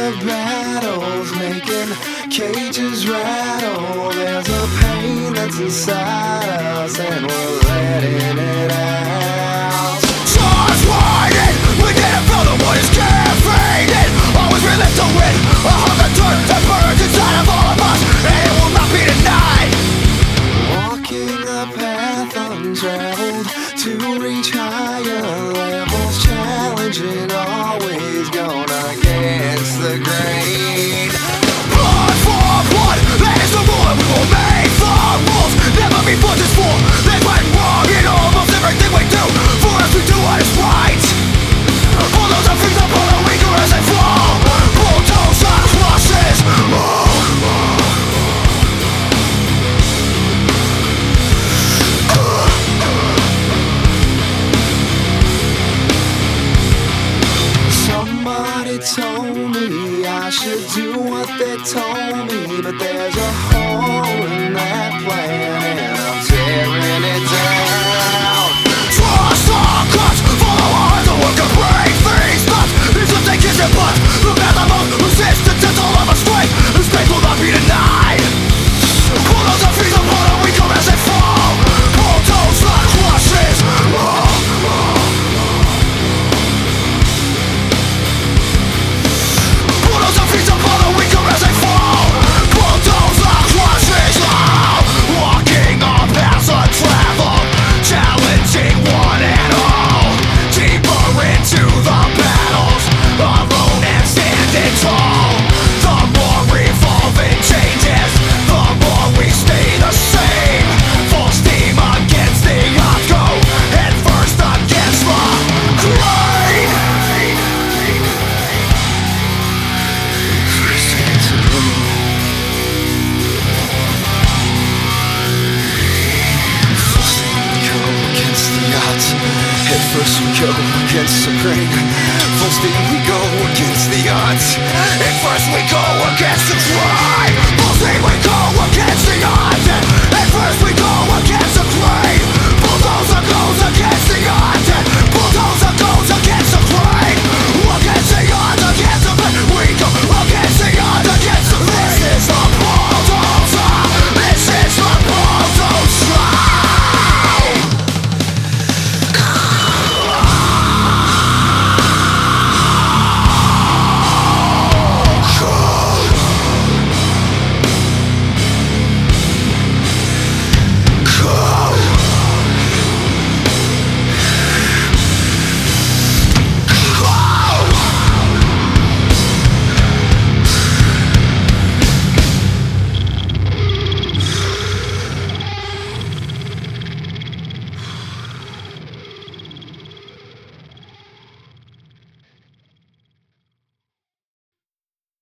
the battles, making cages rattle. There's a pain that's inside us, and we're letting it out. Stars winding, we didn't feel the wood is fading. Always relive to win, a hunger turns and burns inside of all of us, and it will not be denied. Walking a path untraveled to reach higher levels, challenging, always going against the grain. Blood for blood, that is the rule, and we will make the rules. Never be forces for, there's right and wrong in almost everything we do. For us we do what is right. All those are free, the polar weaker as they fall. Bulldozer crushes. Somebody told me I should do what they told me, but there's a hole in that plan and I'm tearing it down. Trust the cuts, follow our the work of break these nuts. It's what they kiss and butt. Look at the most resistance, it's all of our strength. This faith will not be denied. Pull those up, freeze upon them, we come as they fall. Bulldozer crushes. Walking on paths untraveled, challenging one and all. Deeper into the battles, alone and standing tall. The more evolving changes, the more we stay the same. Full steam against the odds, go head first against the grain. Head first we go against the grain. Full steam we go against the odds. At first we go against